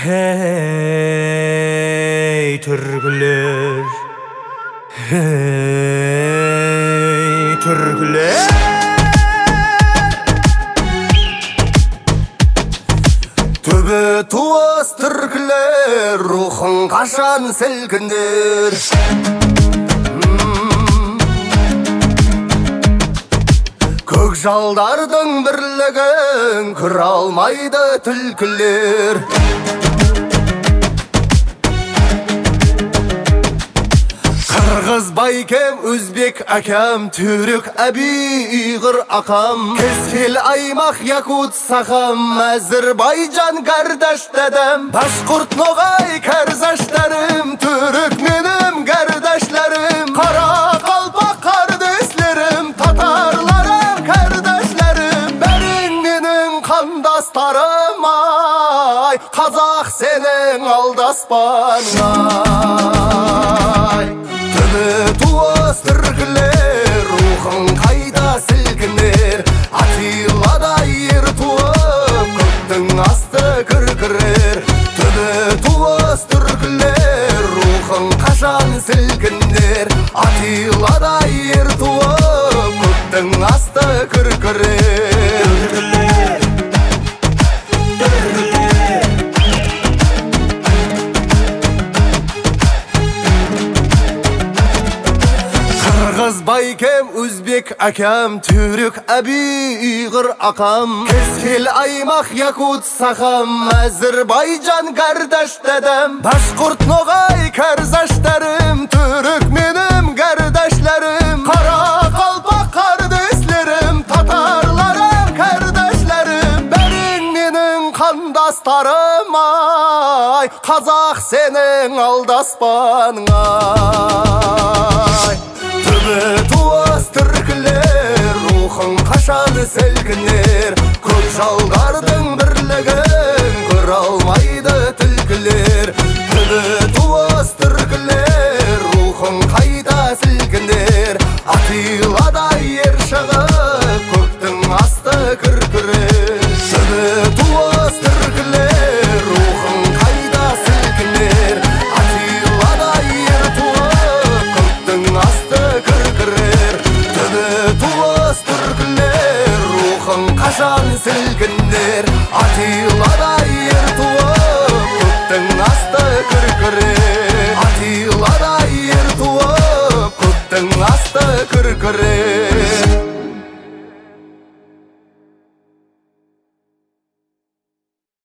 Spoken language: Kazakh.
Hey Türkler, hey Türkler. Төбе туыс түркілер, рухың қашан сілкіндер. Көк жалдардың бірлігін күр алмайды түлкілер. Қырғыз байкем, өзбек әкем, түрік әби, ұйғыр ақам, Кескел аймақ, якут сақам, Әзірбайжан кардаш дедем, Башқұрт ноғай кәрзаштарым, түрік менім кәрдашларым, Қара қалпақ қардеслерім, татарларым кәрдашларым, бәрің менің қандастарым, ай, қазақ сенің алдаспан, туыс түркілер, рухың қайда сілкінер, Атиладай ер туып, көптің асты кір-кірер. Түбі туыс түркілер, рухың қашан сілкінер, Атиладай ер туып, көптің асты кір-кірер. Қырғыз байкем, өзбек әкем, түрік әби, ұйғыр ақам, Кескел аймақ, якут сақам, Әзірбайжан кардаш дедем, Башқұрт ноғай кәрзаштарым, түрік менім кәрдашларым, Қара қалпақ қардеслерім, татарларым кәрдашларым, бәрің менің қандастарым, ай, қазақ сенің алдаспаның, ай. Туыс түркілер, рухың қашан сілкінер, Көк жалдардың бірлігін көр алмайды түлкілер. Туыс түркілер, рухың қайда сілкінер, Атиладай ер шығып, көктің асты кір-кірер. Туыс түркілер, рухың қайда сілкінер, Атиладай ер туып, көктің асты кір-кірер. Туыс түркілер, рухың қашан сілкінер, Атиладай ер туып, көктің асты кір-кірер. Атиладай ер туып, көктің асты кір-кірер.